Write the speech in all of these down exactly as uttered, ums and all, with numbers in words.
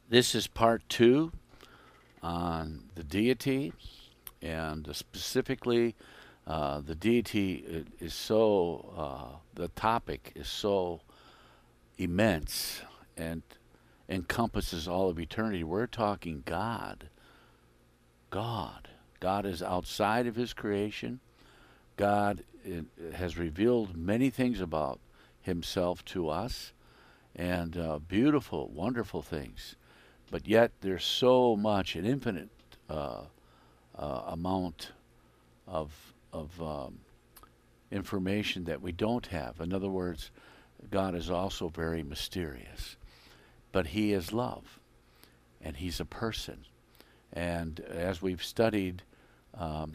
This is part two on the deity, and specifically, uh, the deity i- is so, uh, the topic is so immense and encompasses all of eternity. We're talking God. God. God is outside of his creation. God i- has revealed many things about himself to us, and uh, beautiful, wonderful things. But yet there's so much, an infinite uh, uh, amount of of um, information that we don't have. In other words, God is also very mysterious, but He is love, and He's a person. And as we've studied, um,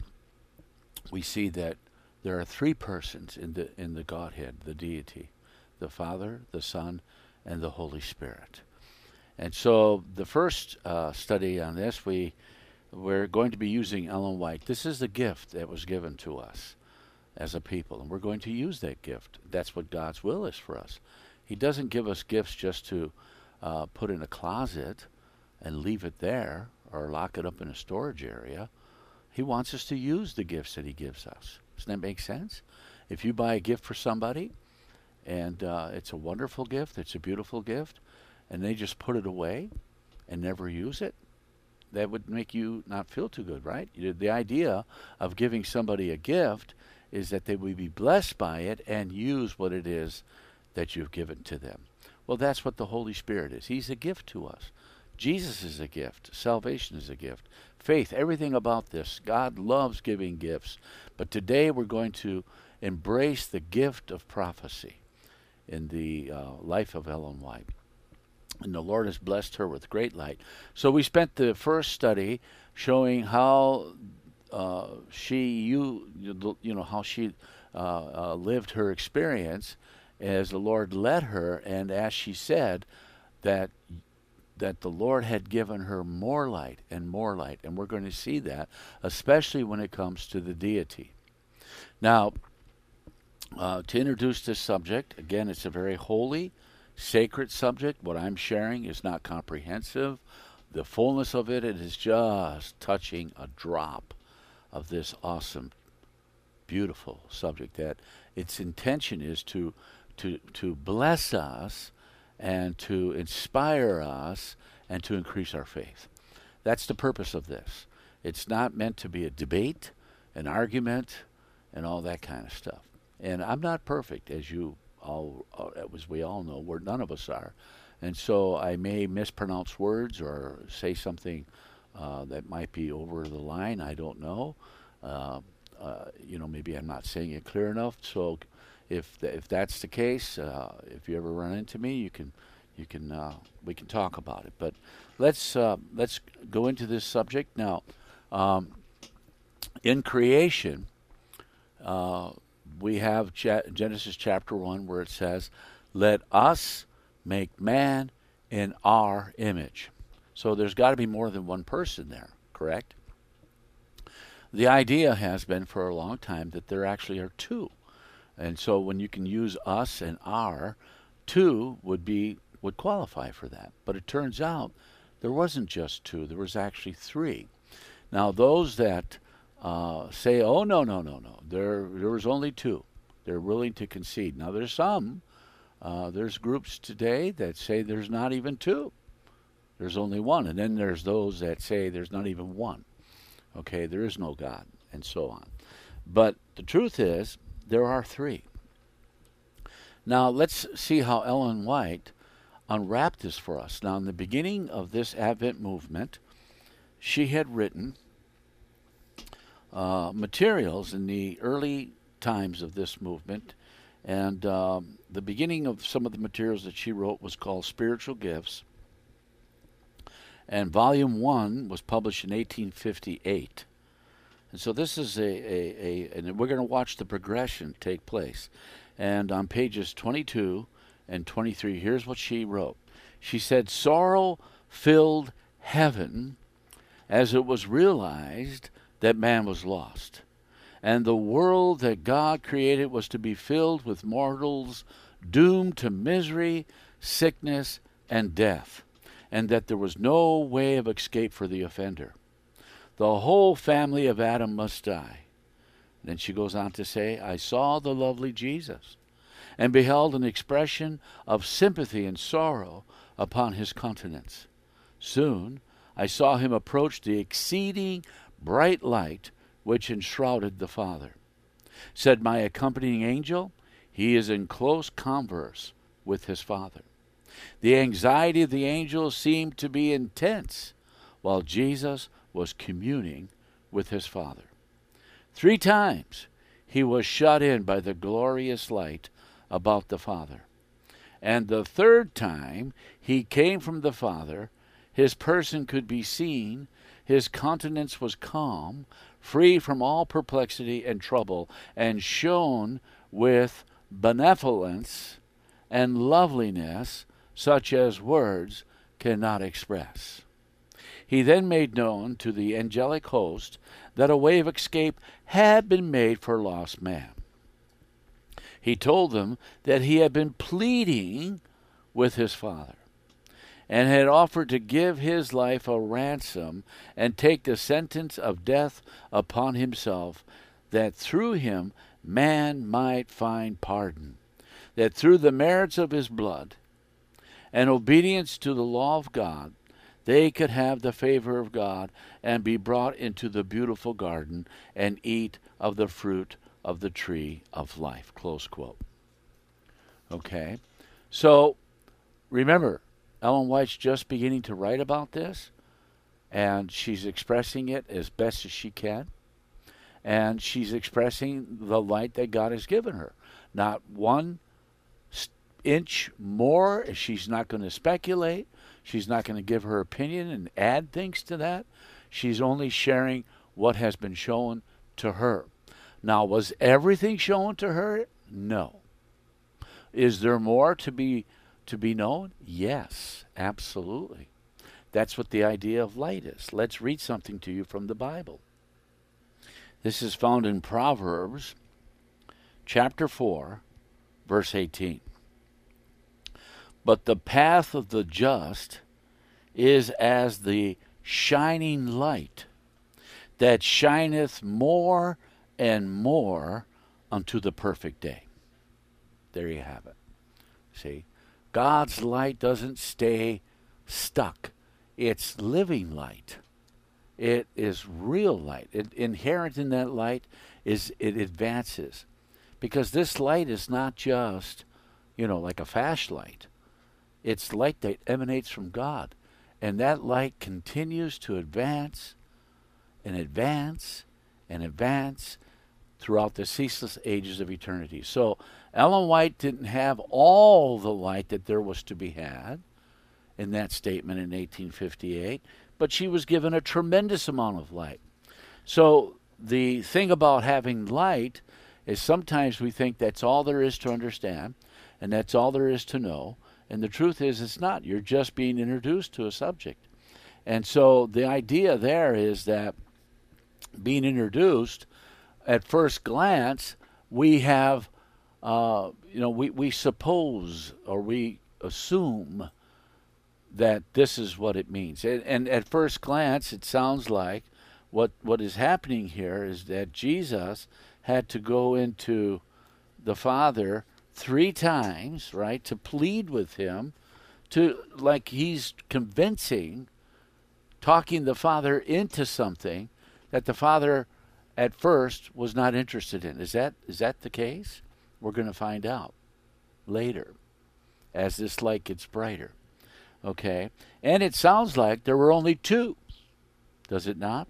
we see that there are three persons in the in the Godhead, the deity, the Father, the Son, and the Holy Spirit. And so the first uh, study on this, we we're going to be using Ellen White. This is the gift that was given to us as a people, and we're going to use that gift. That's what God's will is for us. He doesn't give us gifts just to uh, put in a closet and leave it there or lock it up in a storage area. He wants us to use the gifts that He gives us. Doesn't that make sense? If you buy a gift for somebody and uh, it's a wonderful gift, it's a beautiful gift, and they just put it away and never use it, that would make you not feel too good, right? The idea of giving somebody a gift is that they would be blessed by it and use what it is that you've given to them. Well, that's what the Holy Spirit is. He's a gift to us. Jesus is a gift. Salvation is a gift. Faith, everything about this. God loves giving gifts. But today we're going to embrace the gift of prophecy in the uh, life of Ellen White. And the Lord has blessed her with great light. So we spent the first study showing how uh, she, you, you know, how she uh, uh, lived her experience as the Lord led her, and as she said that that the Lord had given her more light and more light, and we're going to see that, especially when it comes to the deity. Now, uh, to introduce this subject, again, it's a very holy, sacred subject. What I'm sharing is not comprehensive. The fullness of it, it is just touching a drop of this awesome, beautiful subject that its intention is to to to bless us and to inspire us and to increase our faith. That's the purpose of this. It's not meant to be a debate, an argument, and all that kind of stuff. And I'm not perfect, as you all, as we all know, we're none of us are. And so I may mispronounce words or say something uh, that might be over the line. I don't know. Uh, uh, you know, maybe I'm not saying it clear enough. So if th- if that's the case, uh, if you ever run into me, you can you can uh, we can talk about it. But let's uh, let's go into this subject now. Um, in creation, uh, we have Genesis chapter one where it says, "Let us make man in our image." So there's got to be more than one person there, correct? The idea has been for a long time that there actually are two. And so when you can use us and our, two would be would qualify for that. But it turns out there wasn't just two, there was actually three. Now those that uh, say, oh no, no, no, no, there there was only two, they're willing to concede. Now there's some, uh, there's groups today that say there's not even two. There's only one. And then there's those that say there's not even one. Okay, there is no God, and so on. But the truth is, there are three. Now, let's see how Ellen White unwrapped this for us. Now, in the beginning of this Advent movement, she had written uh, materials in the early times of this movement, and um, the beginning of some of the materials that she wrote was called Spiritual Gifts, and volume one was published in eighteen fifty-eight. And so this is a, a, a and we're going to watch the progression take place. And on pages twenty-two and twenty-three, here's what she wrote. She said, "Sorrow filled heaven as it was realized that man was lost, and the world that God created was to be filled with mortals doomed to misery, sickness, and death. and that there was no way of escape for the offender. The whole family of Adam must die. Then she goes on to say, I saw the lovely Jesus, and beheld an expression of sympathy and sorrow upon his countenance. Soon I saw him approach the exceeding bright light which enshrouded the Father. Said my accompanying angel, he is in close converse with his Father. The anxiety of the angel seemed to be intense, while Jesus was communing with his Father. Three times he was shut in by the glorious light about the Father. And the third time he came from the Father, his person could be seen, his countenance was calm, free from all perplexity and trouble, and shone with benevolence and loveliness such as words cannot express. He then made known to the angelic host that a way of escape had been made for lost man. He told them that he had been pleading with his Father, and had offered to give his life a ransom and take the sentence of death upon himself, that through him man might find pardon, that through the merits of his blood and obedience to the law of God, they could have the favor of God and be brought into the beautiful garden and eat of the fruit of the tree of life. Close quote. Okay, so remember, Ellen White's just beginning to write about this, and she's expressing it as best as she can, and she's expressing the light that God has given her. Not one inch more. She's not going to speculate. She's not going to give her opinion and add things to that. She's only sharing what has been shown to her. Now, was everything shown to her? No. Is there more to be to be known? Yes, absolutely. That's what the idea of light is. Let's read something to you from the Bible. This is found in Proverbs chapter four, verse eighteen. But the path of the just is as the shining light that shineth more and more unto the perfect day. There you have it. See, God's light doesn't stay stuck. It's living light. It is real light. It, inherent in that light is it advances. Because this light is not just, you know, like a flashlight. It's light that emanates from God. And that light continues to advance and advance and advance throughout the ceaseless ages of eternity. So Ellen White didn't have all the light that there was to be had in that statement in eighteen fifty-eight, but she was given a tremendous amount of light. So the thing about having light is sometimes we think that's all there is to understand, and that's all there is to know. And the truth is it's not. You're just being introduced to a subject. And so the idea there is that being introduced, at first glance, we have, uh, you know, we, we suppose or we assume that this is what it means. And, and at first glance, it sounds like what what is happening here is that Jesus had to go into the Father three times, right, to plead with him, to like he's convincing, talking the Father into something that the Father at first was not interested in. Is that is that the case? We're going to find out later as this light gets brighter. Okay? And it sounds like there were only two. Does it not?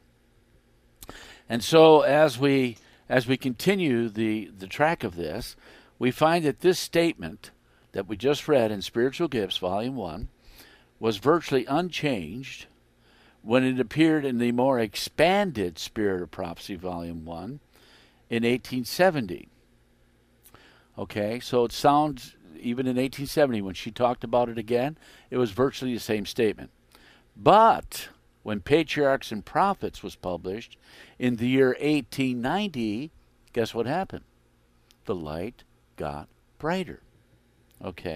And so as we as we continue the, the track of this, we find that this statement that we just read in Spiritual Gifts, Volume one, was virtually unchanged when it appeared in the more expanded Spirit of Prophecy, Volume one, in eighteen seventy. Okay, so it sounds, even in eighteen seventy, when she talked about it again, it was virtually the same statement. But when Patriarchs and Prophets was published in the year eighteen ninety, guess what happened? The light got brighter. Okay,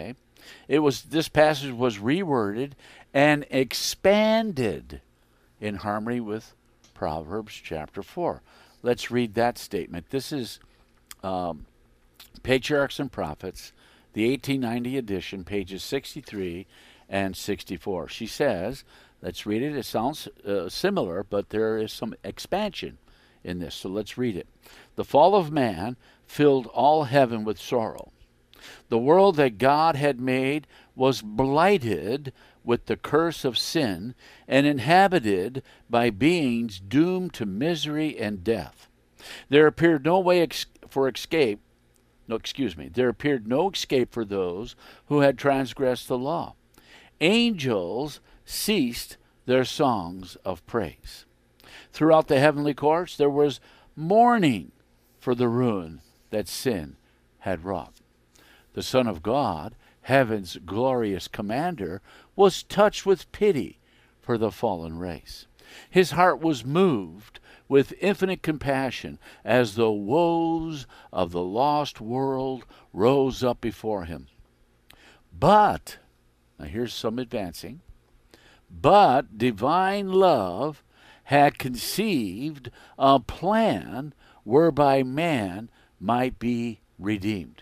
It was this passage was reworded and expanded in harmony with Proverbs chapter four. Let's read that statement. This is um, Patriarchs and Prophets, the eighteen ninety edition, pages sixty-three and sixty-four. She says, let's read it. It sounds uh, similar, but there is some expansion in this. So let's read it. The fall of man filled all heaven with sorrow. The world that God had made was blighted with the curse of sin and inhabited by beings doomed to misery and death. There appeared no way ex- for escape. No, excuse me. There appeared no escape for those who had transgressed the law. Angels ceased their songs of praise. Throughout the heavenly courts there was mourning for the ruin that sin had wrought. The Son of God, heaven's glorious commander, was touched with pity for the fallen race. His heart was moved with infinite compassion as the woes of the lost world rose up before him. But, now here's some advancing, but divine love had conceived a plan whereby man might be redeemed.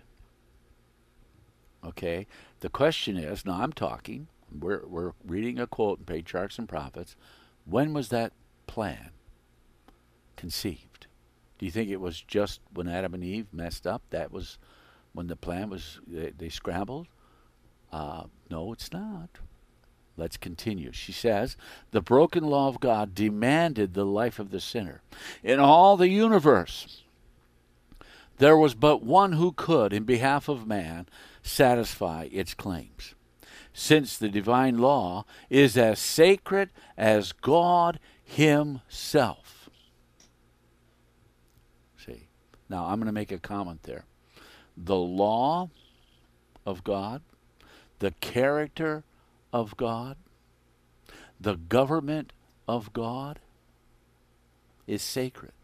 Okay, the question is, now I'm talking, we're, we're reading a quote in Patriarchs and Prophets. When was that plan conceived? Do you think it was just when Adam and Eve messed up? That was when the plan was, they, they scrambled? Uh, no, it's not. Let's continue. She says, the broken law of God demanded the life of the sinner. In all the universe, there was but one who could, in behalf of man, satisfy its claims. Since the divine law is as sacred as God himself. See, now I'm going to make a comment there. The law of God, the character of God, the government of God is sacred.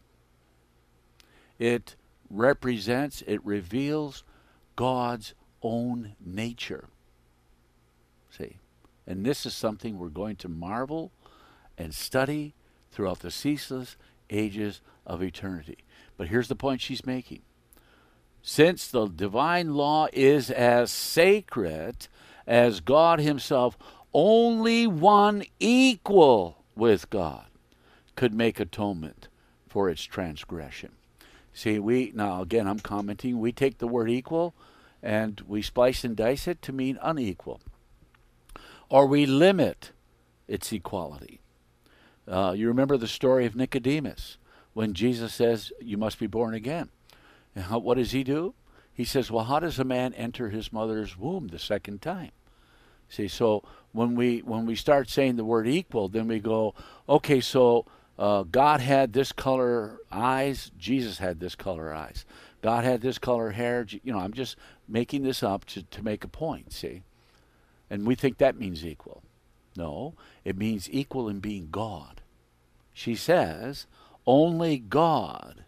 It represents, it reveals God's own nature. See, and this is something we're going to marvel and study throughout the ceaseless ages of eternity. But here's the point she's making. Since the divine law is as sacred as God himself, only one equal with God could make atonement for its transgression. See, we, now again, I'm commenting, we take the word equal and we splice and dice it to mean unequal. Or we limit its equality. Uh, you remember the story of Nicodemus when Jesus says, you must be born again. And how, what does he do? He says, well, how does a man enter his mother's womb the second time? See, so when we when we start saying the word equal, then we go, okay, so uh, God had this color eyes, Jesus had this color eyes. God had this color hair. You know, I'm just making this up to, to make a point, see? And we think that means equal. No, it means equal in being God. She says, only God,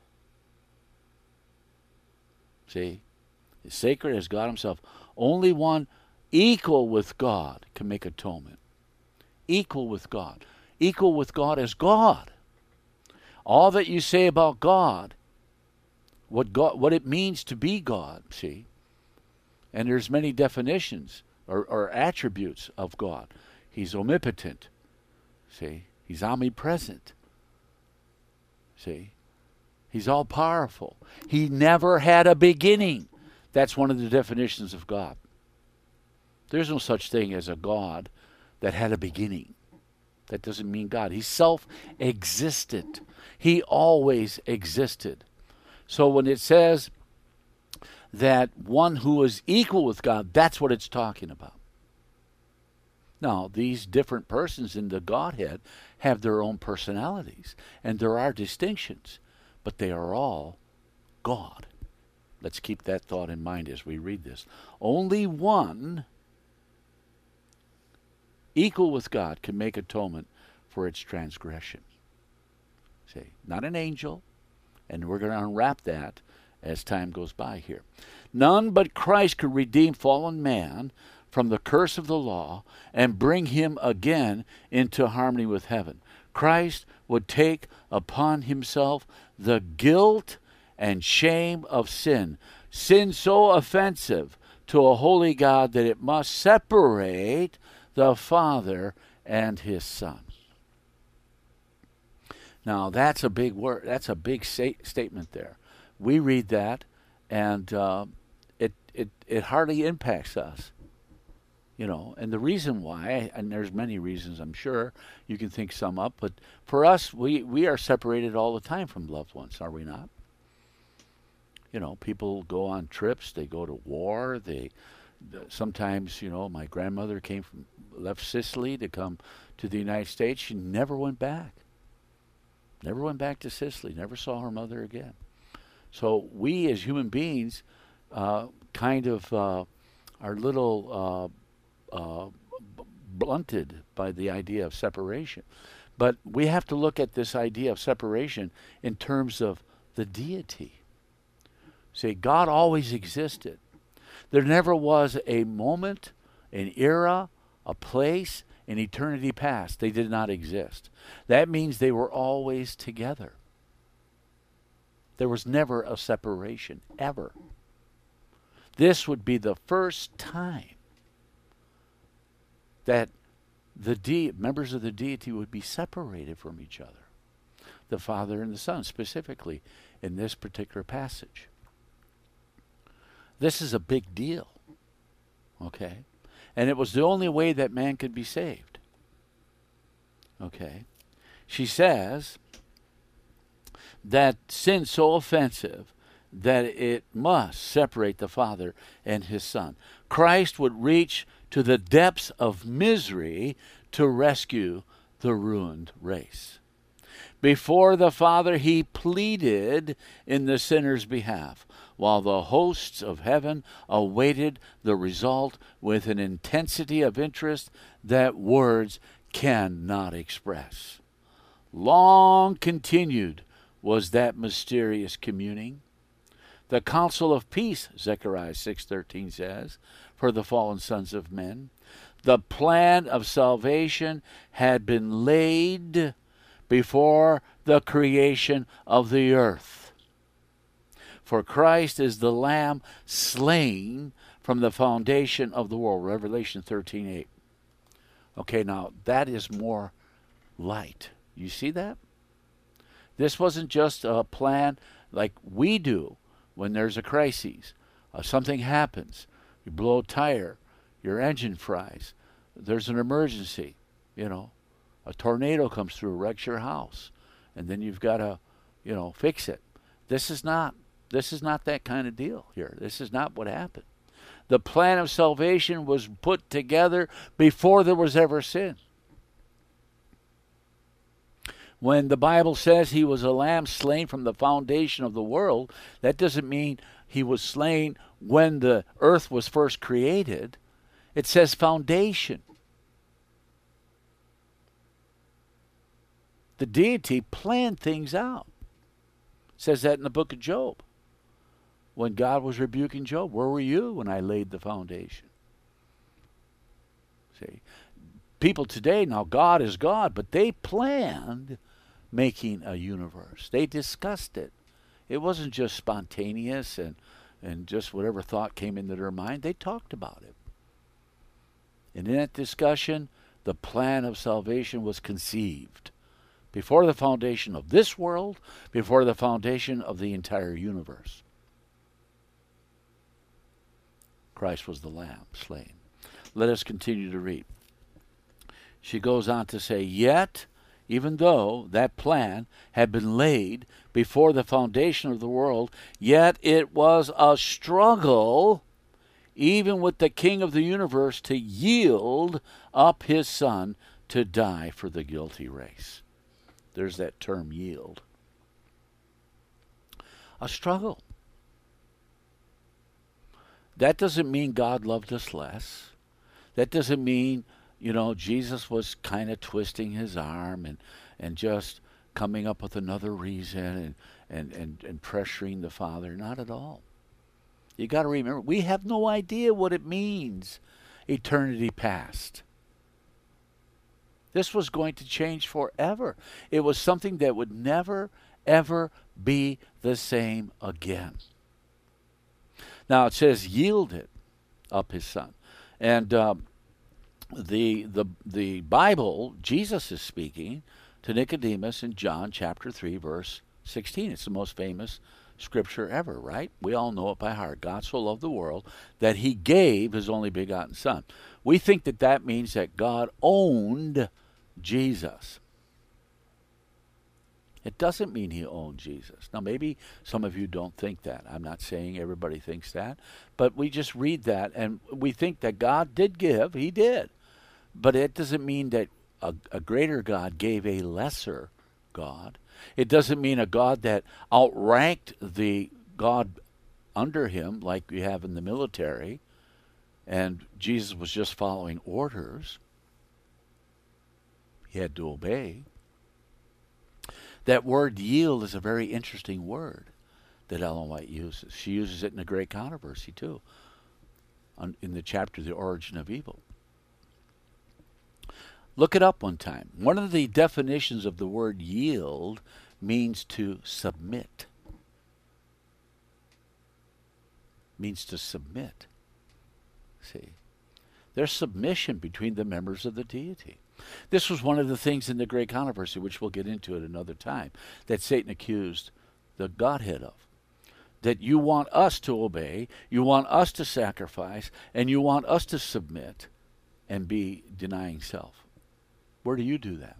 see, is sacred as God himself. Only one equal with God can make atonement. Equal with God. Equal with God as God. All that you say about God, what God, what it means to be God, see? And there's many definitions or, or attributes of God. He's omnipotent, see? He's omnipresent, see? He's all-powerful. He never had a beginning. That's one of the definitions of God. There's no such thing as a God that had a beginning. That doesn't mean God. He's self-existent. He always existed. So when it says that one who is equal with God, that's what it's talking about. Now, these different persons in the Godhead have their own personalities, and there are distinctions, but they are all God. Let's keep that thought in mind as we read this. Only one equal with God can make atonement for its transgression. See, not an angel, and we're going to unwrap that as time goes by here. None but Christ could redeem fallen man from the curse of the law and bring him again into harmony with heaven. Christ would take upon himself the guilt and shame of sin, sin so offensive to a holy God that it must separate the Father and his Son. Now, that's a big word. That's a big sa- statement there. We read that, and uh, it, it, it hardly impacts us. You know, and the reason why, and there's many reasons, I'm sure, you can think some up, but for us, we, we are separated all the time from loved ones, are we not? You know, people go on trips, they go to war, they sometimes, you know, my grandmother came from, left Sicily to come to the United States. She never went back. Never went back to Sicily, never saw her mother again. So we as human beings uh, kind of uh, are little... Uh, Uh, b- blunted by the idea of separation. But we have to look at this idea of separation in terms of the deity. See, God always existed. There never was a moment, an era, a place, in eternity past. They did not exist. That means they were always together. There was never a separation, ever. This would be the first time that the de- members of the deity would be separated from each other. The Father and the Son, specifically in this particular passage. This is a big deal. Okay? And it was the only way that man could be saved. Okay? She says that sin so offensive that it must separate the Father and his Son. Christ would reach to the depths of misery to rescue the ruined race. Before the Father, he pleaded in the sinner's behalf, while the hosts of heaven awaited the result with an intensity of interest that words cannot express. Long continued was that mysterious communing. The counsel of peace, Zechariah six thirteen says, for the fallen sons of men. The plan of salvation had been laid before the creation of the earth. For Christ is the Lamb slain from the foundation of the world, Revelation thirteen eight. Okay, now that is more light. You see that? This wasn't just a plan like we do when there's a crisis. Uh, something happens. You blow a tire. Your engine fries. There's an emergency. You know, a tornado comes through, wrecks your house, and then you've got to, you know, fix it. This is not. This is not that kind of deal here. This is not what happened. The plan of salvation was put together before there was ever sin. When the Bible says he was a lamb slain from the foundation of the world, that doesn't mean he was slain when the earth was first created. It says foundation. The deity planned things out. It says that in the book of Job. When God was rebuking Job, where were you when I laid the foundation? See, people today, now God is God, but they planned making a universe. They discussed it. It wasn't just spontaneous and, and just whatever thought came into their mind. They talked about it. And in that discussion, the plan of salvation was conceived before the foundation of this world, before the foundation of the entire universe. Christ was the Lamb slain. Let us continue to read. She goes on to say, yet, even though that plan had been laid before the foundation of the world, yet it was a struggle, even with the King of the universe, to yield up his Son to die for the guilty race. There's that term, yield. A struggle. That doesn't mean God loved us less. That doesn't mean, you know, Jesus was kind of twisting his arm and, and just coming up with another reason and, and, and, and pressuring the Father. Not at all. You got to remember, we have no idea what it means eternity past. This was going to change forever. It was something that would never, ever be the same again. Now it says, yielded up his son. And um, the, the, the Bible, Jesus is speaking to Nicodemus in John chapter three, verse sixteen. It's the most famous scripture ever, right? We all know it by heart. God so loved the world that he gave his only begotten son. We think that that means that God owned Jesus. It doesn't mean he owned Jesus. Now, maybe some of you don't think that. I'm not saying everybody thinks that. But we just read that, and we think that God did give. He did. But it doesn't mean that a, a greater God gave a lesser God. It doesn't mean a God that outranked the God under him, like we have in the military, and Jesus was just following orders. He had to obey. That word yield is a very interesting word that Ellen White uses. She uses it in The Great Controversy, too, on, in the chapter, The Origin of Evil. Look it up one time. One of the definitions of the word yield means to submit. Means to submit. See? There's submission between the members of the deity. This was one of the things in the Great Controversy, which we'll get into at another time, that Satan accused the Godhead of. That you want us to obey, you want us to sacrifice, and you want us to submit and be denying self. Where do you do that?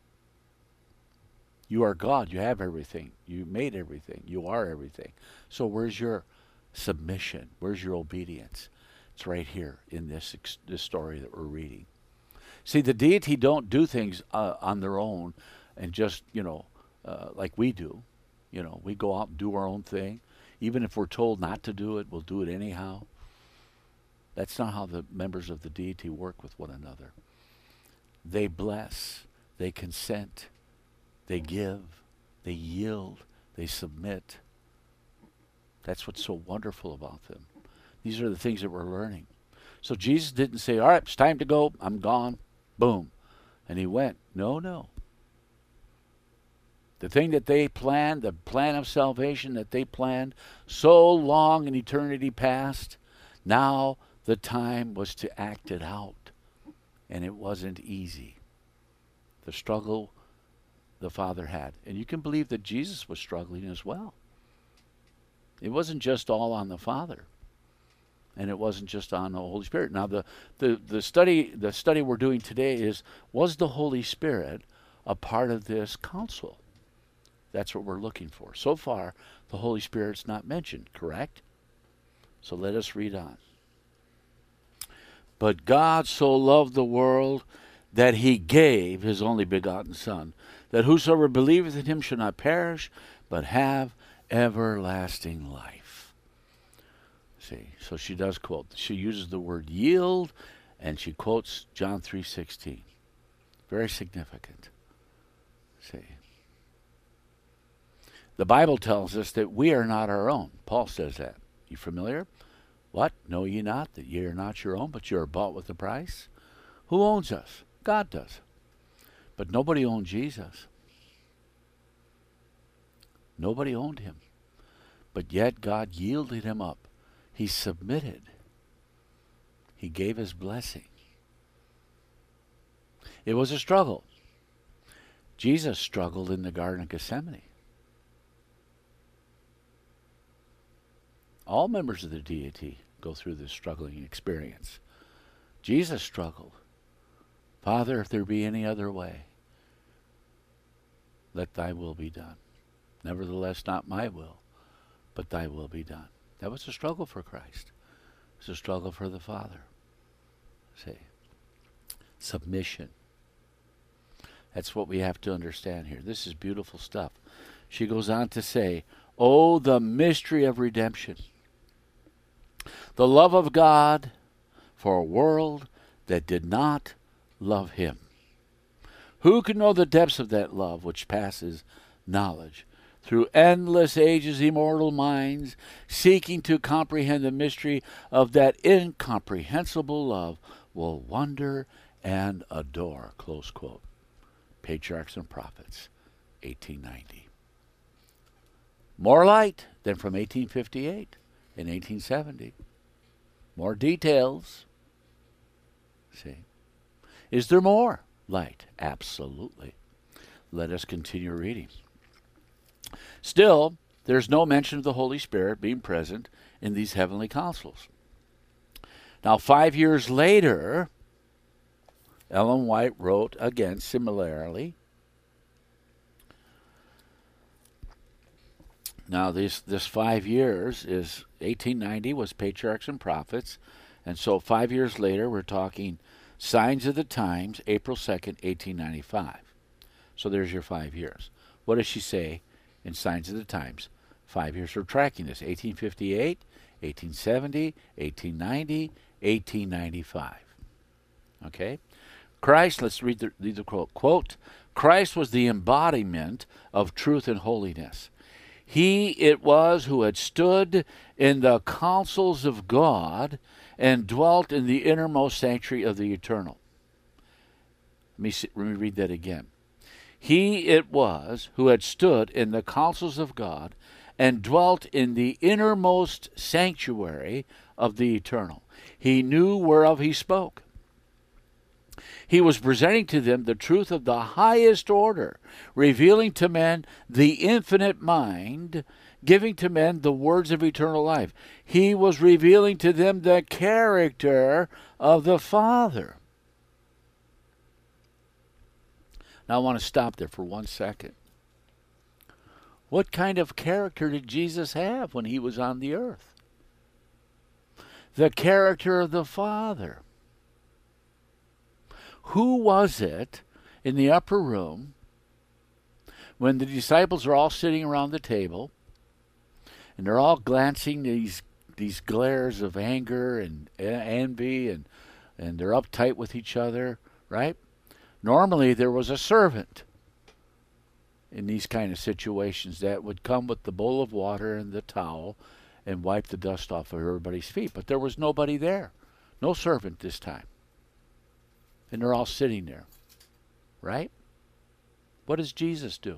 You are God. You have everything. You made everything. You are everything. So where's your submission? Where's your obedience? It's right here in this, this story that we're reading. See, the deity don't do things uh, on their own and just, you know, uh, like we do. You know, we go out and do our own thing. Even if we're told not to do it, we'll do it anyhow. That's not how the members of the deity work with one another. They bless, they consent, they give, they yield, they submit. That's what's so wonderful about them. These are the things that we're learning. So Jesus didn't say, all right, it's time to go, I'm gone, boom. And he went. No, no. The thing that they planned, the plan of salvation that they planned so long in eternity past, now the time was to act it out. And it wasn't easy. The struggle the Father had. And you can believe that Jesus was struggling as well. It wasn't just all on the Father. And it wasn't just on the Holy Spirit. Now the, the, the study the study we're doing today is, was the Holy Spirit a part of this council? That's what we're looking for. So far, the Holy Spirit's not mentioned, correct? So let us read on. But God so loved the world that he gave his only begotten Son, that whosoever believeth in him should not perish, but have everlasting life. See, so she does quote. She uses the word yield, and she quotes John three sixteen. Very significant. See. The Bible tells us that we are not our own. Paul says that. You familiar? What? Know ye not that ye are not your own, but ye are bought with a price? Who owns us? God does. But nobody owned Jesus. Nobody owned him. But yet God yielded him up. He submitted. He gave his blessing. It was a struggle. Jesus struggled in the Garden of Gethsemane. All members of the deity go through this struggling experience. Jesus struggled. Father, if there be any other way, let thy will be done. Nevertheless, not my will, but thy will be done. That was a struggle for Christ. It was a struggle for the Father. See, submission. That's what we have to understand here. This is beautiful stuff. She goes on to say, oh, the mystery of redemption. The love of God for a world that did not love him. Who can know the depths of that love which passes knowledge? through endless ages, immortal minds, seeking to comprehend the mystery of that incomprehensible love, will wonder and adore. Close quote. Patriarchs and Prophets, eighteen ninety. More light than from eighteen fifty-eight and eighteen seventy. More details. See. Is there more light? Absolutely. Let us continue reading. Still, there's no mention of the Holy Spirit being present in these heavenly councils. Now, five years later, Ellen White wrote again similarly. Now, this this five years is eighteen ninety was Patriarchs and Prophets, and so five years later we're talking Signs of the Times, April second, eighteen ninety-five. So there's your five years. What does she say in Signs of the Times? Five years for tracking this: eighteen fifty-eight, eighteen seventy, eighteen ninety, eighteen ninety-five. Okay? Christ, let's read the, read the quote. Quote, Christ was the embodiment of truth and holiness. He it was who had stood in the councils of God and dwelt in the innermost sanctuary of the eternal. Let me, see, let me read that again. He it was who had stood in the councils of God and dwelt in the innermost sanctuary of the eternal. He knew whereof he spoke. He was presenting to them the truth of the highest order, revealing to men the infinite mind, giving to men the words of eternal life. He was revealing to them the character of the Father. Now I want to stop there for one second. What kind of character did Jesus have when he was on the earth? The character of the Father. Who was it in the upper room when the disciples are all sitting around the table and they're all glancing these these glares of anger and envy and and they're uptight with each other, right? Normally there was a servant in these kind of situations that would come with the bowl of water and the towel and wipe the dust off of everybody's feet. But there was nobody there. No servant this time. And they're all sitting there, right? What does Jesus do?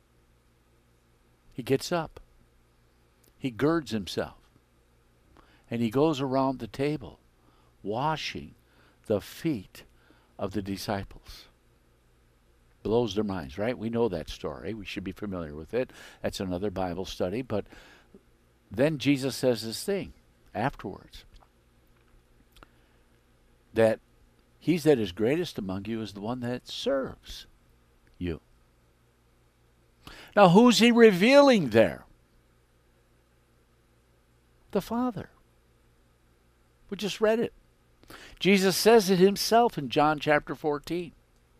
He gets up. He girds himself. And he goes around the table, washing the feet of the disciples. Blows their minds, right? We know that story. We should be familiar with it. That's another Bible study. But then Jesus says this thing afterwards, that he that is greatest among you is the one that serves you. Now, who's he revealing there? The Father. We just read it. Jesus says it himself in John chapter fourteen.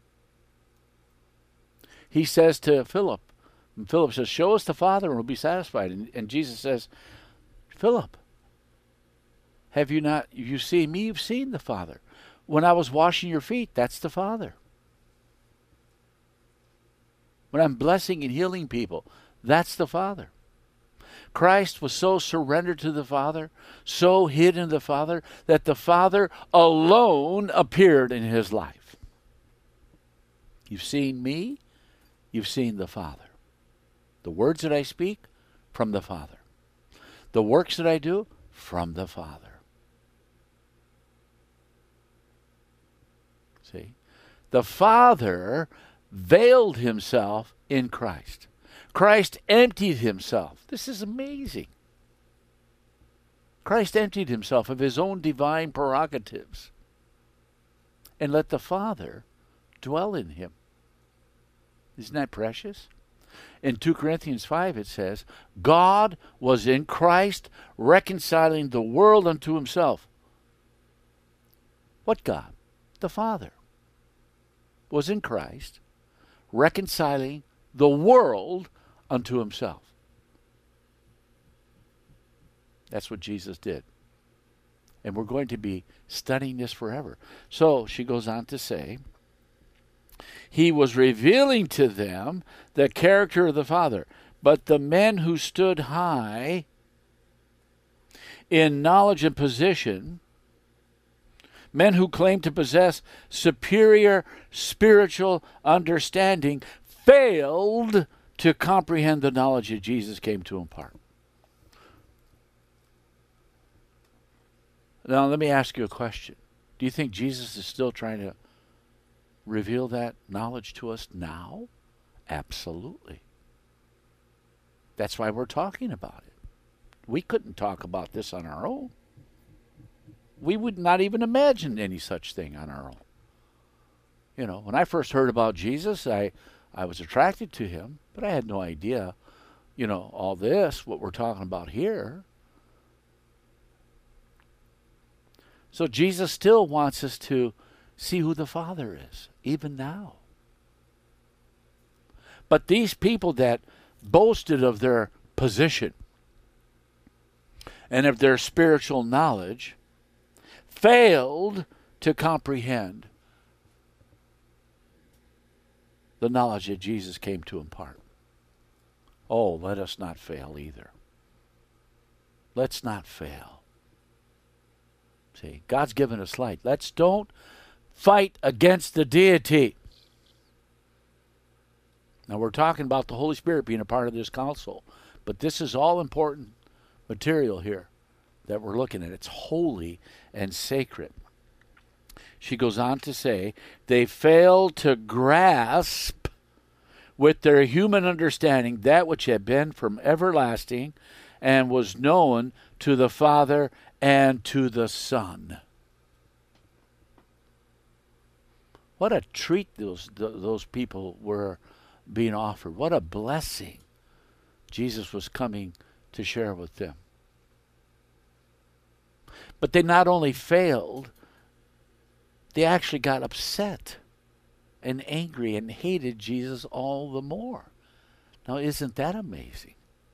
He says to Philip, and Philip says, show us the Father and we'll be satisfied. And, and Jesus says, Philip, have you not, if you see me, you've seen the Father. When I was washing your feet, that's the Father. When I'm blessing and healing people, that's the Father. Christ was so surrendered to the Father, so hid in the Father, that the Father alone appeared in his life. You've seen me, you've seen the Father. The words that I speak, from the Father. The works that I do, from the Father. See? The Father veiled himself in Christ. Christ emptied himself. This is amazing. Christ emptied himself of his own divine prerogatives and let the Father dwell in him. Isn't that precious? In two Corinthians five it says, God was in Christ reconciling the world unto himself. What God? The Father was in Christ reconciling the world unto himself. That's what Jesus did. And we're going to be studying this forever. So she goes on to say, he was revealing to them the character of the Father. But the men who stood high in knowledge and position, men who claimed to possess superior spiritual understanding, failed to comprehend the knowledge that Jesus came to impart. Now, let me ask you a question. Do you think Jesus is still trying to reveal that knowledge to us now? Absolutely. That's why we're talking about it. We couldn't talk about this on our own. We would not even imagine any such thing on our own. You know, when I first heard about Jesus, I, I was attracted to him, but I had no idea, you know, all this, what we're talking about here. So Jesus still wants us to see who the Father is, even now. But these people that boasted of their position and of their spiritual knowledge failed to comprehend the knowledge that Jesus came to impart. Oh, let us not fail either. Let's not fail. See, God's given us light. Let's don't fight against the deity. Now, we're talking about the Holy Spirit being a part of this council, but this is all important material here that we're looking at. It's holy and sacred. She goes on to say, they failed to grasp with their human understanding that which had been from everlasting and was known to the Father and to the Son. What a treat those those people were being offered. What a blessing Jesus was coming to share with them. But they not only failed, they actually got upset and angry and hated Jesus all the more. Now, isn't that amazing?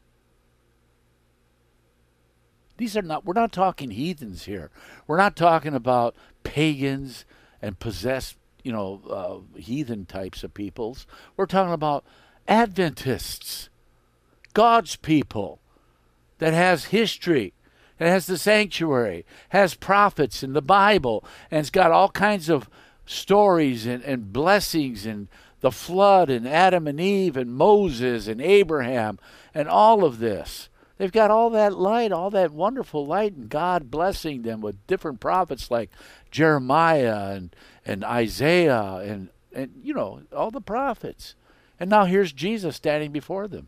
These are not, we're not talking heathens here. We're not talking about pagans and possessed, you know, uh, heathen types of peoples. We're talking about Adventists, God's people that has history, that has the sanctuary, has prophets in the Bible, and it's got all kinds of stories and, and blessings and the flood and Adam and Eve and Moses and Abraham and all of this. They've got all that light, all that wonderful light, and God blessing them with different prophets like Jeremiah and, and Isaiah and, and, you know, all the prophets. And now here's Jesus standing before them.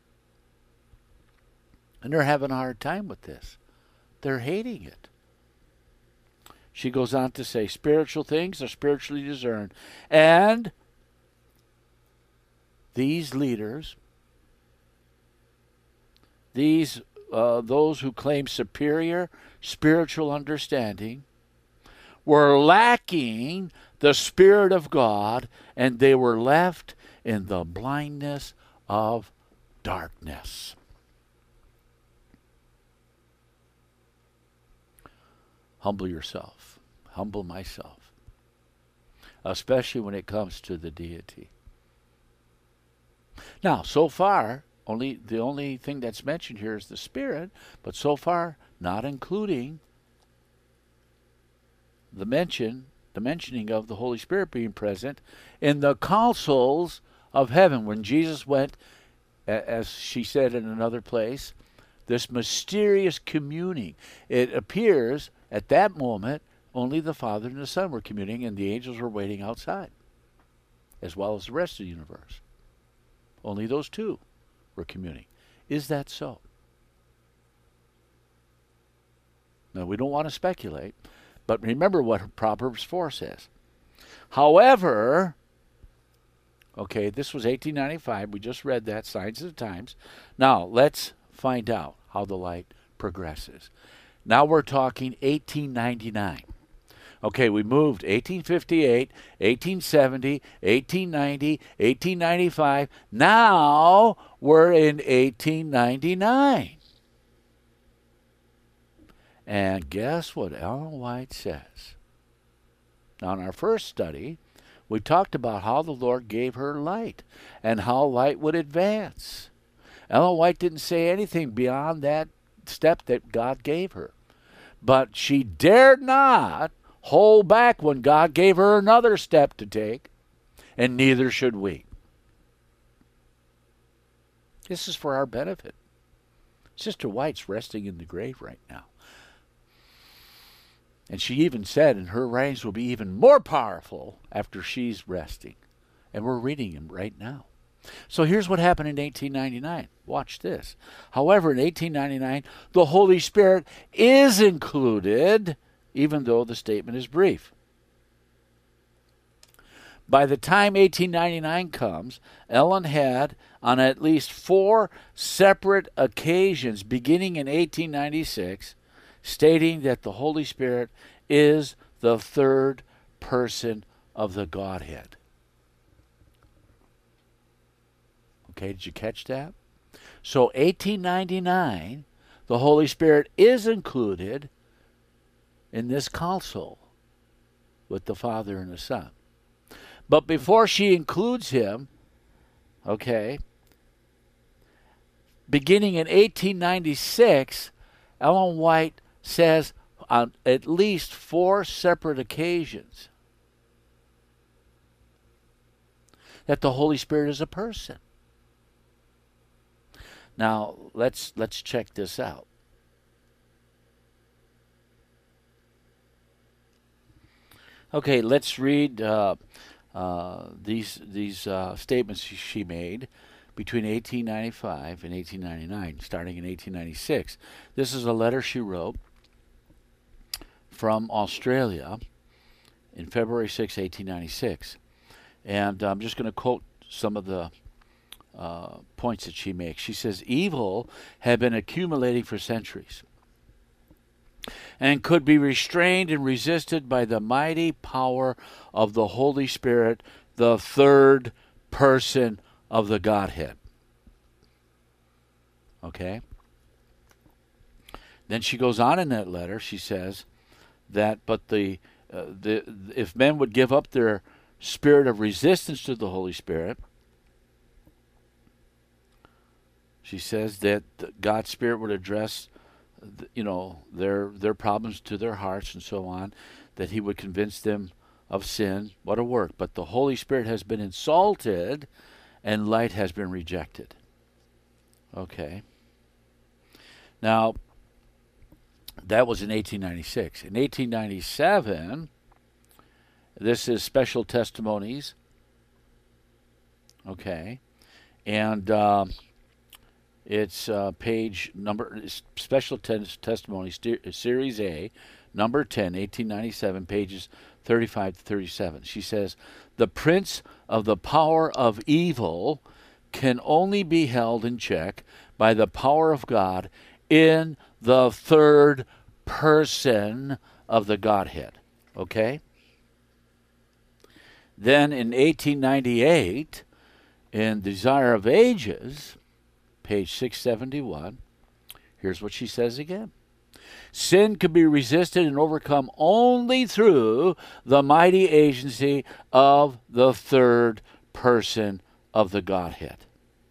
And they're having a hard time with this. They're hating it. She goes on to say, spiritual things are spiritually discerned. And these leaders, these uh, those who claim superior spiritual understanding, were lacking the Spirit of God, and they were left in the blindness of darkness. Humble yourself. Humble myself. Especially when it comes to the deity. Now, so far, only the only thing that's mentioned here is the Spirit, but so far, not including the mention, the mentioning of the Holy Spirit being present in the councils of heaven. When Jesus went, as she said in another place, this mysterious communing. It appears at that moment only the Father and the Son were communing, and the angels were waiting outside, as well as the rest of the universe. Only those two were communing. Is that so? Now, we don't want to speculate, but remember what Proverbs four says. However, okay, this was eighteen ninety-five. We just read that, Signs of the Times. Now, let's find out how the light progresses. Now we're talking eighteen ninety-nine. Okay, we moved eighteen fifty-eight, eighteen seventy, eighteen ninety, eighteen ninety-five. Now we're in eighteen ninety-nine. And guess what Ellen White says? Now, in our first study, we talked about how the Lord gave her light and how light would advance. Ellen White didn't say anything beyond that step that God gave her. But she dared not hold back when God gave her another step to take, and neither should we. This is for our benefit. Sister White's resting in the grave right now. And she even said, and her reigns will be even more powerful after she's resting. And we're reading him right now. So here's what happened in eighteen ninety-nine. Watch this. However, in eighteen ninety-nine, the Holy Spirit is included, even though the statement is brief. By the time eighteen ninety-nine comes, Ellen had, on at least four separate occasions, beginning in eighteen ninety-six, stating that the Holy Spirit is the third person of the Godhead. Okay, did you catch that? So eighteen ninety-nine, the Holy Spirit is included in this council with the Father and the Son. But before she includes him, okay, beginning in eighteen ninety-six, Ellen White says on at least four separate occasions that the Holy Spirit is a person. Now, let's let's check this out. Okay, let's read uh, uh, these these uh, statements she made between eighteen ninety-five and eighteen ninety-nine, starting in eighteen ninety-six. This is a letter she wrote from Australia in February sixth, eighteen ninety-six. And I'm just going to quote some of the uh, points that she makes. She says, evil had been accumulating for centuries and could be restrained and resisted by the mighty power of the Holy Spirit, the third person of the Godhead. Okay? Then she goes on in that letter, she says that, but the, uh, the if men would give up their spirit of resistance to the Holy Spirit, she says that God's Spirit would address, you know, their their problems to their hearts and so on, that he would convince them of sin. What a work. But the Holy Spirit has been insulted and light has been rejected. Okay. Now, that was in eighteen ninety-six. In eighteen ninety-seven, this is Special Testimonies. Okay. And um, it's uh, page number, Special Testimonies, Series A, number ten, eighteen ninety-seven, pages thirty-five to thirty-seven. She says, the prince of the power of evil can only be held in check by the power of God in the third person of the Godhead. Okay? Then in eighteen ninety-eight, in Desire of Ages, page six seventy-one, here's what she says again. Sin can be resisted and overcome only through the mighty agency of the third person of the Godhead.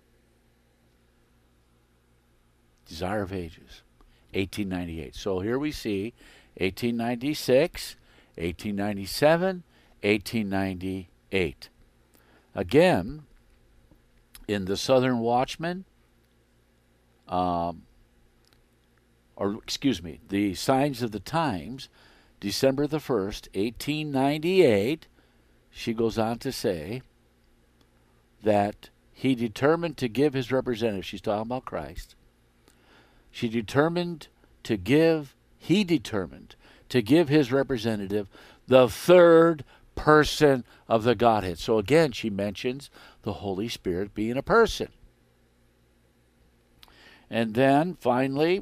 Desire of Ages, eighteen ninety-eight. So here we see eighteen ninety-six, eighteen ninety-seven, eighteen ninety-eight. Again, in the Southern Watchman, um, or excuse me, the Signs of the Times, December the first, eighteen ninety-eight, she goes on to say that he determined to give his representative, she's talking about Christ, she determined to give, he determined to give his representative the third person of the Godhead. So again, she mentions the Holy Spirit being a person. And then finally,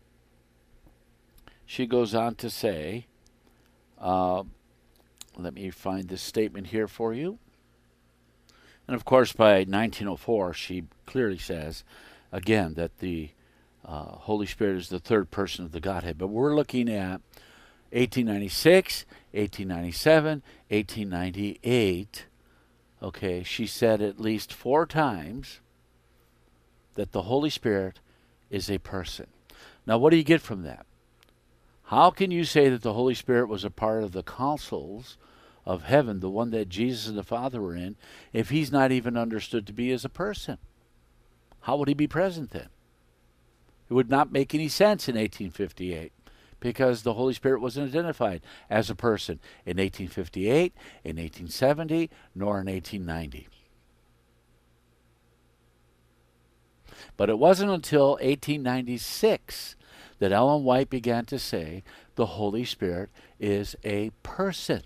she goes on to say, uh, let me find this statement here for you. And of course, by nineteen oh four, she clearly says, again, that the uh, Holy Spirit is the third person of the Godhead. But we're looking at eighteen ninety-six, eighteen ninety-seven, eighteen ninety-eight. Okay, she said at least four times that the Holy Spirit is a person. Now, what do you get from that? How can you say that the Holy Spirit was a part of the councils of heaven, the one that Jesus and the Father were in, if he's not even understood to be as a person? How would he be present then? It would not make any sense in eighteen fifty-eight because the Holy Spirit wasn't identified as a person in eighteen fifty-eight, in eighteen seventy, nor in eighteen ninety. But it wasn't until eighteen ninety-six that Ellen White began to say the Holy Spirit is a person.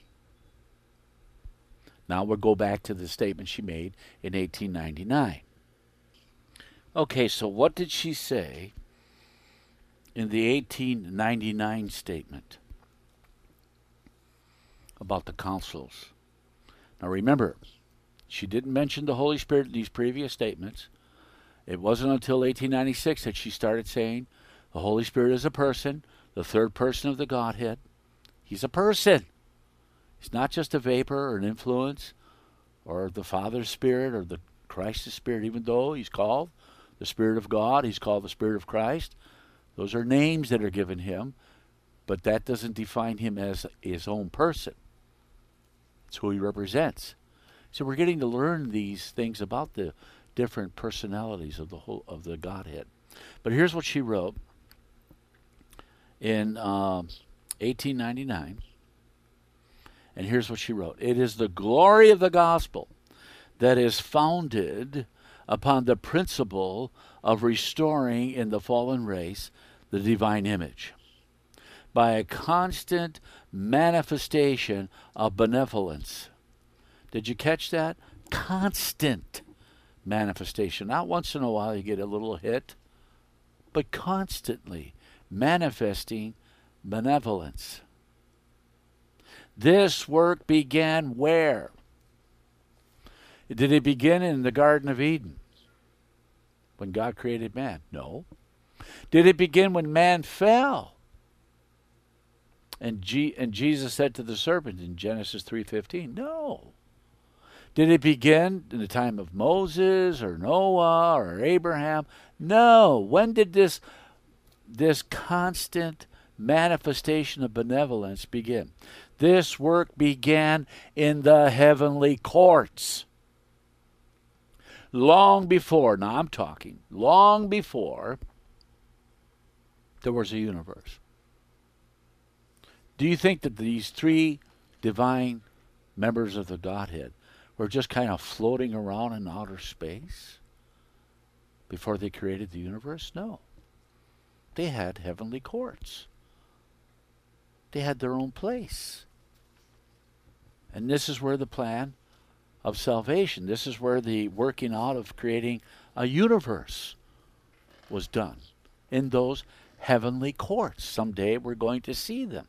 Now we'll go back to the statement she made in eighteen ninety-nine. Okay, so what did she say in the eighteen ninety-nine statement about the councils? Now remember, she didn't mention the Holy Spirit in these previous statements. It wasn't until eighteen ninety-six that she started saying the Holy Spirit is a person, the third person of the Godhead. He's a person. He's not just a vapor or an influence or the Father's Spirit or the Christ's Spirit, even though he's called the Spirit of God, he's called the Spirit of Christ. Those are names that are given him, but that doesn't define him as his own person. It's who he represents. So we're getting to learn these things about the different personalities of the whole of the Godhead. But here's what she wrote in um, eighteen ninety-nine. And here's what she wrote. It is the glory of the gospel that is founded upon the principle of restoring in the fallen race the divine image by a constant manifestation of benevolence. Did you catch that? Constant manifestation. Not once in a while you get a little hit, but constantly manifesting benevolence. This work began where? Did it begin in the Garden of Eden when God created man? No. Did it begin when man fell? And, G- and Jesus said to the serpent in Genesis three fifteen, no. Did it begin in the time of Moses or Noah or Abraham? No. When did this, this constant manifestation of benevolence begin? This work began in the heavenly courts. Long before, now I'm talking, long before there was a universe. Do you think that these three divine members of the Godhead were just kind of floating around in outer space before they created the universe? No. They had heavenly courts. They had their own place. And this is where the plan of salvation, this is where the working out of creating a universe was done, in those heavenly courts. Someday we're going to see them.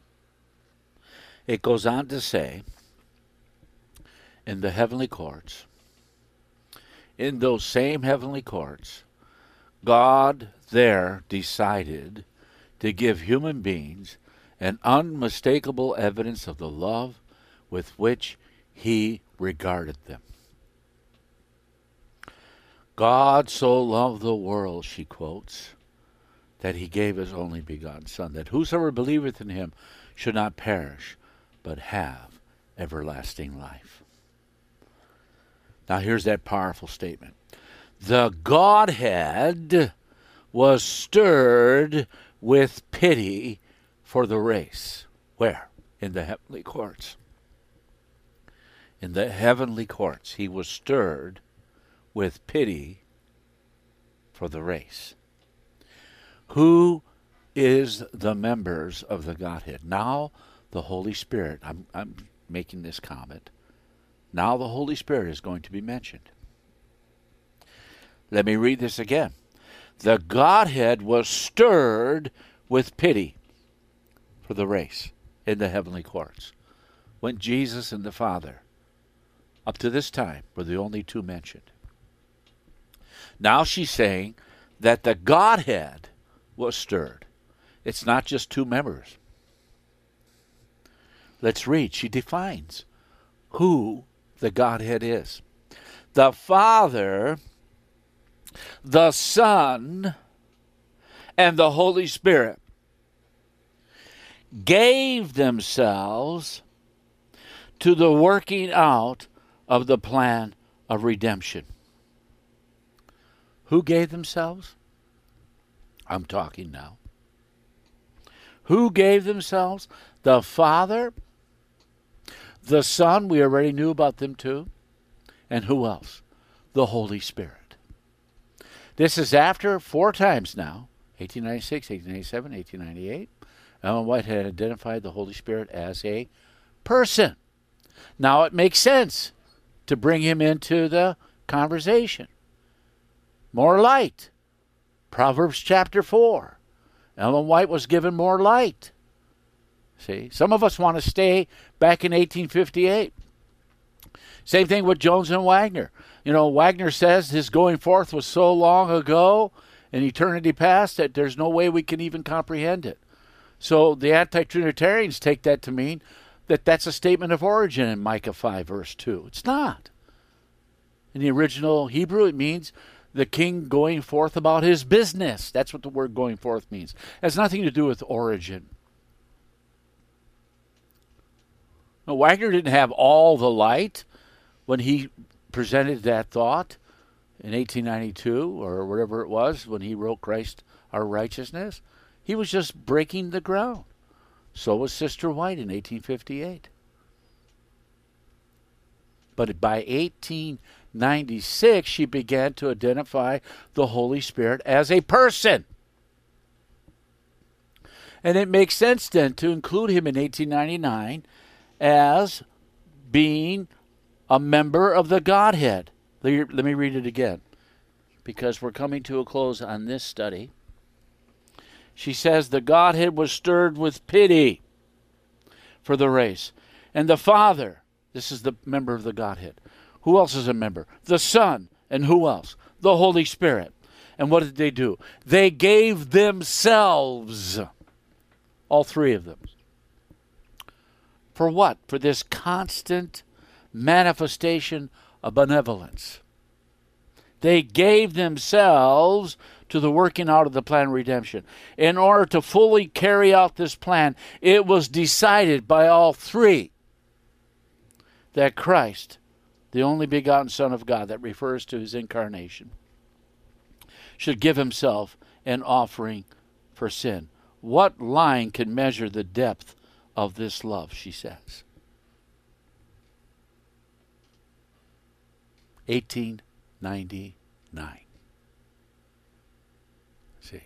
It goes on to say, in the heavenly courts, in those same heavenly courts, God there decided to give human beings an unmistakable evidence of the love with which he regarded them. God so loved the world, she quotes, that he gave his only begotten Son, that whosoever believeth in him should not perish, but have everlasting life. Now here's that powerful statement. The Godhead was stirred with pity for the race. Where? In the heavenly courts. In the heavenly courts, he was stirred with pity for the race. Who is the members of the Godhead? Now the Holy Spirit, I'm, I'm making this comment, now the Holy Spirit is going to be mentioned. Let me read this again. The Godhead was stirred with pity for the race in the heavenly courts, when Jesus and the Father, up to this time, were the only two mentioned. Now she's saying that the Godhead was stirred. It's not just two members. Let's read. She defines who the Godhead is. The Father the Son, and the Holy Spirit gave themselves to the working out of the plan of redemption. Who gave themselves? I'm talking now. Who gave themselves? The Father, the Son, we already knew about them too, and who else? The Holy Spirit. This is after four times now, eighteen ninety-six, eighteen ninety-seven, eighteen ninety-eight, Ellen White had identified the Holy Spirit as a person. Now it makes sense to bring him into the conversation. More light. Proverbs chapter four. Ellen White was given more light. See, some of us want to stay back in eighteen fifty-eight. Same thing with Jones and Wagner. You know, Wagner says his going forth was so long ago, in eternity past, that there's no way we can even comprehend it. So the anti-Trinitarians take that to mean that that's a statement of origin in Micah five, verse two. It's not. In the original Hebrew, it means the king going forth about his business. That's what the word going forth means. It has nothing to do with origin. Now, Wagner didn't have all the light when he presented that thought in eighteen ninety-two or whatever it was when he wrote Christ Our Righteousness. He was just breaking the ground. So was Sister White in eighteen fifty-eight. But by eighteen ninety-six, she began to identify the Holy Spirit as a person. And it makes sense then to include him in eighteen ninety-nine as being a member of the Godhead. Let me read it again, because we're coming to a close on this study. She says, the Godhead was stirred with pity for the race. And the Father, this is the member of the Godhead. Who else is a member? The Son. And who else? The Holy Spirit. And what did they do? They gave themselves, all three of them. For what? For this constant manifestation of benevolence. They gave themselves to the working out of the plan of redemption. In order to fully carry out this plan, it was decided by all three that Christ, the only begotten Son of God, that refers to his incarnation, should give himself an offering for sin. What line can measure the depth of this love, she says? eighteen ninety-nine. See,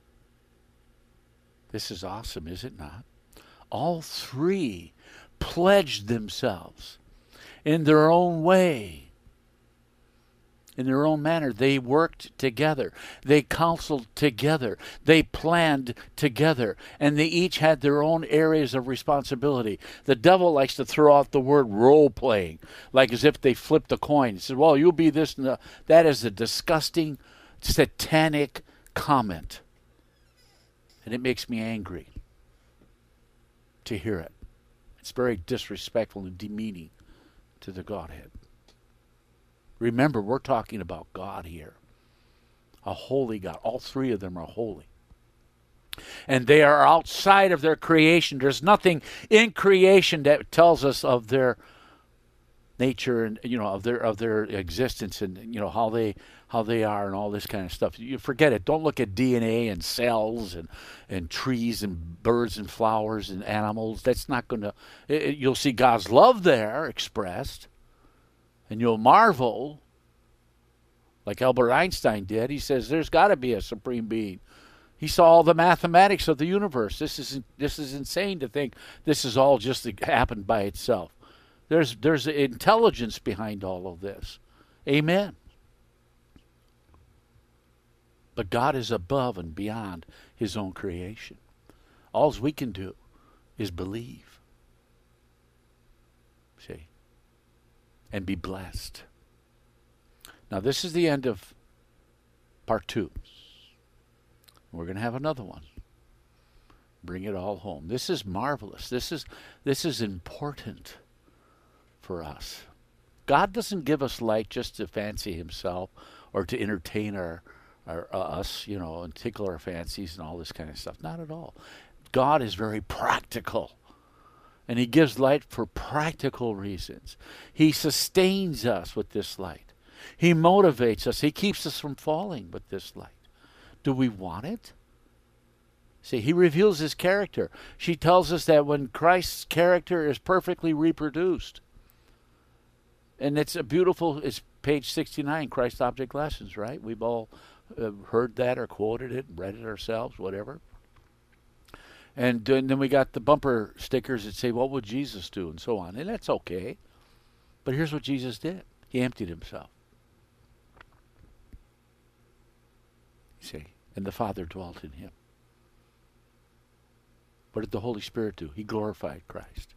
this is awesome, is it not? All three pledged themselves in their own way, in their own manner. They worked together. They counseled together. They planned together. And they each had their own areas of responsibility. The devil likes to throw out the word role-playing, like as if they flipped a coin. He said, well, you'll be this and that. That is a disgusting, satanic comment. And it makes me angry to hear it. It's very disrespectful and demeaning to the Godhead. Remember, we're talking about God here. A holy God. All three of them are holy. And they are outside of their creation. There's nothing in creation that tells us of their nature and, you know, of their of their existence and, you know, how they how they are and all this kind of stuff. You forget it. Don't look at D N A and cells and, and trees and birds and flowers and animals. That's not going to... You'll see God's love there expressed. And you'll marvel, like Albert Einstein did. He says there's got to be a supreme being. He saw all the mathematics of the universe. This is this is insane to think this is all just happened by itself. There's there's intelligence behind all of this. Amen. But God is above and beyond his own creation. All we can do is believe. See? And be blessed. Now, this is the end of part two. We're going to have another one. Bring it all home. This is marvelous. This is this is important for us. God doesn't give us light just to fancy himself or to entertain our, our uh, us, you know, and tickle our fancies and all this kind of stuff. Not at all. God is very practical. And he gives light for practical reasons. He sustains us with this light. He motivates us. He keeps us from falling with this light. Do we want it? See, he reveals his character. She tells us that when Christ's character is perfectly reproduced, and it's a beautiful, it's page sixty-nine, Christ Object Lessons, right? We've all uh, heard that or quoted it, read it ourselves, whatever. And, uh, and then we got the bumper stickers that say, what would Jesus do? And so on. And that's okay. But here's what Jesus did. He emptied himself. You see, and the Father dwelt in him. What did the Holy Spirit do? He glorified Christ.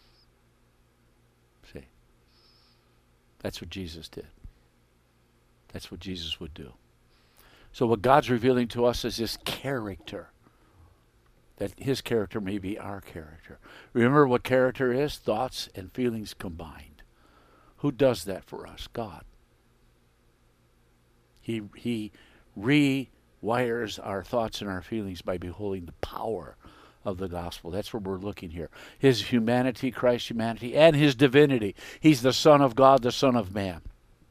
See, that's what Jesus did. That's what Jesus would do. So what God's revealing to us is his character. That his character may be our character. Remember what character is? Thoughts and feelings combined. Who does that for us? God. He, he rewires our thoughts and our feelings by beholding the power of the gospel. That's where we're looking here. His humanity, Christ's humanity, and his divinity. He's the Son of God, the Son of Man.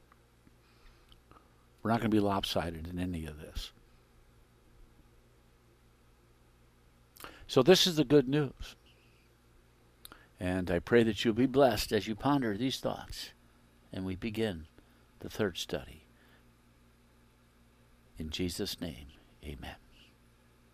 We're not going to be lopsided in any of this. So this is the good news. And I pray that you'll be blessed as you ponder these thoughts. And we begin the third study. In Jesus' name, amen.